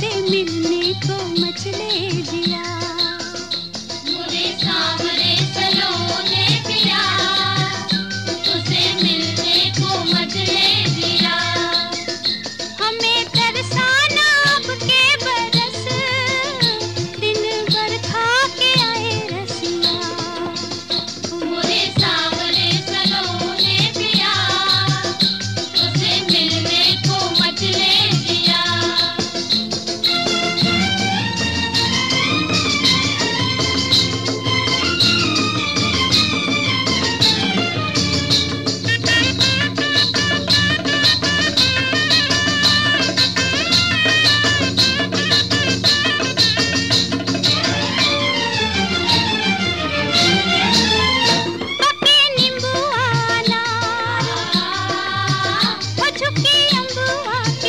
तुझसे मिलने को मचले जिया। मुझे सांवरे सलोने पिया, तुझसे मिलने को मचले जिया। हमें तरसाना अब के बरस, दिन भर खा के आए रसिया। मुझे सांवरे सलोने पिया, तुझसे मिलने को मचले जिया। पके नींबुआ अनार, वो झुकी अम्बुआ की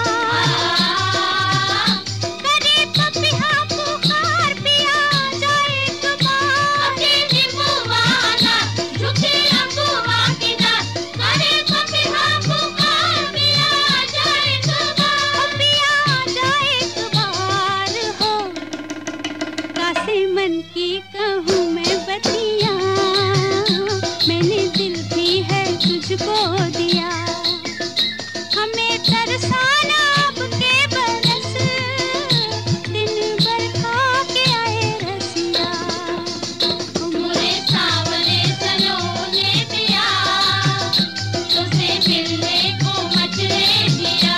डाल, करे पपिहा पुकार पिया जाए तुम्हार। पके नींबुआ अनार, झुकी अम्बुआ की डाल, करे पपिहा पुकार पिया जाए तुम्हार। पिया जाए तुम्हार हो, कासे मन की कहूँ मैं बतिया, मैंने दिल भी है तुझको दिया। हमें तरसाना अब के बरस, दिन भर खा के आए रसिया। मुझे सांवरे सलोने पिया, तुझसे मिलने को मचले जिया।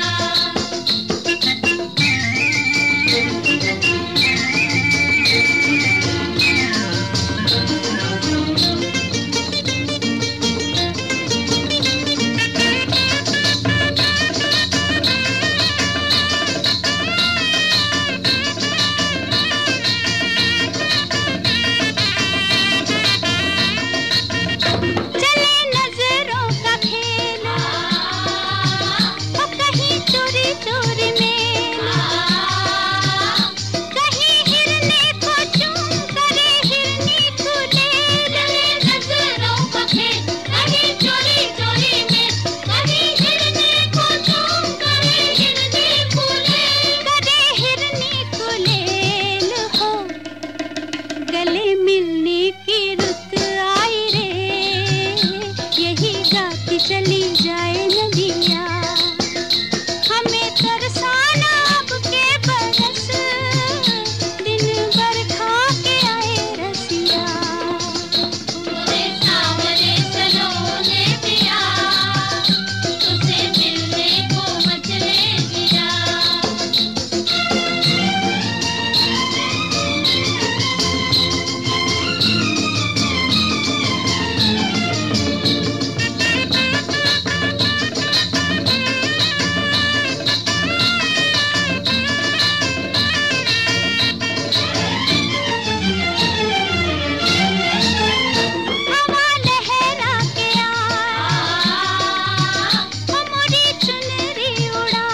चले नजरों का खेल, वो कहीं चोरी चोरी में, कहीं हिरने को चूम करे हिरनी को ले। चले नजरों का खेल, कहीं चोरी चोरी में, कहीं हिरने को चूम करे हिरनी फूले। करे हिरनी को लेल हो, गले मिलने की रुत आई रे, यही गाती चली जाए नदिया। हमें तरसाना अब के बरस, दिन भर खा के आए रसिया। मुझे सांवरे सलोने पिया, तुझसे मिलने को मचले जिया। हवा लहरा के आ, वो मोरी चुनरी उड़ा,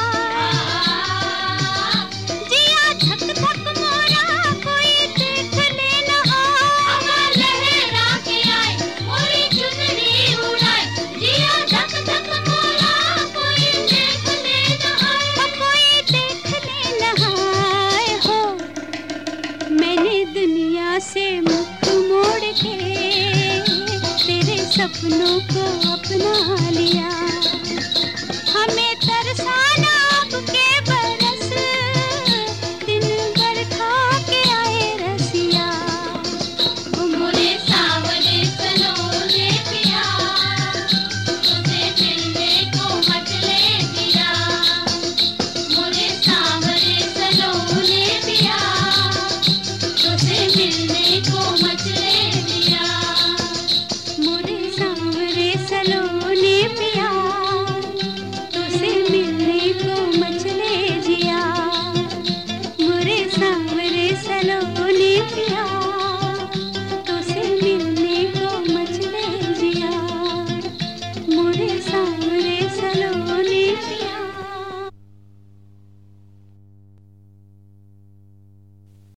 जिया धक धक मोरा कोई देख ले न आ। हवा लहरा के आए, मोरी चुनरी उड़ाए, जिया धक धक मोरा कोई देख ले न आए। वो कोई देख ले न आए हो, मैंने दुनिया से मुख मोड़ के तेरे सपनों को अपना लिया। हमें